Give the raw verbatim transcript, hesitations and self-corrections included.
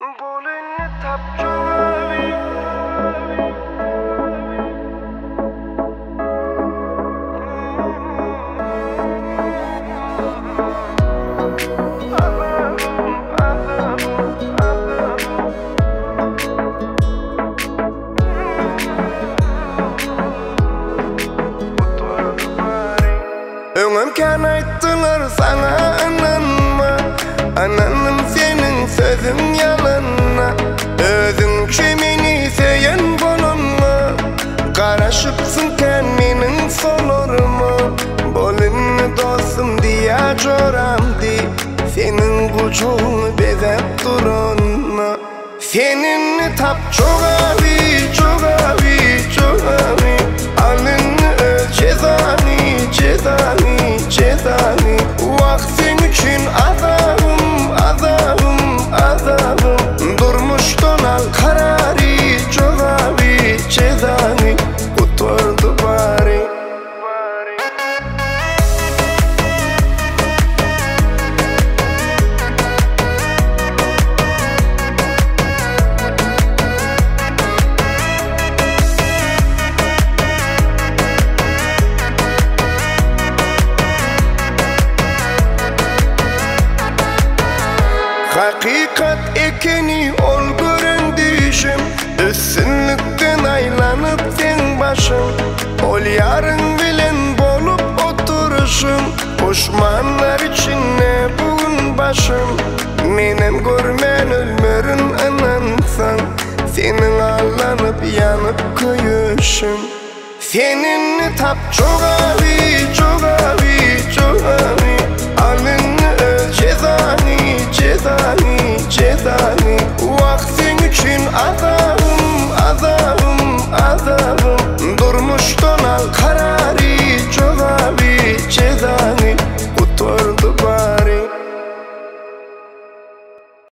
Bolini tapjoğavi Öňemken aýtdylar sana inanma, ananım senin sözün yalanma. Özün kimini seyen bolanma, garaşypsynken meniň solurma. Bolini dostum diýä joramdy, seniň guçugyny bezep duranma. Senini tap jogaby, jogaby, jogaby, alynny öz cezany, cezany, cezany. Wagt sen üçün azabım, azabım, azabım. Durmuşdan al karary, jogaby, cezany. Guturdy bari. Hakikat ekeni ol göründüşüm, üstünlükten aylanyp sen başım. Ol yarın bilen bolup oturuşum, koşmanlar içinde bugün başım. Menem görmen ölmörün anansan, senin allanyp yanyp köýüşüm. Senini tap jogaby,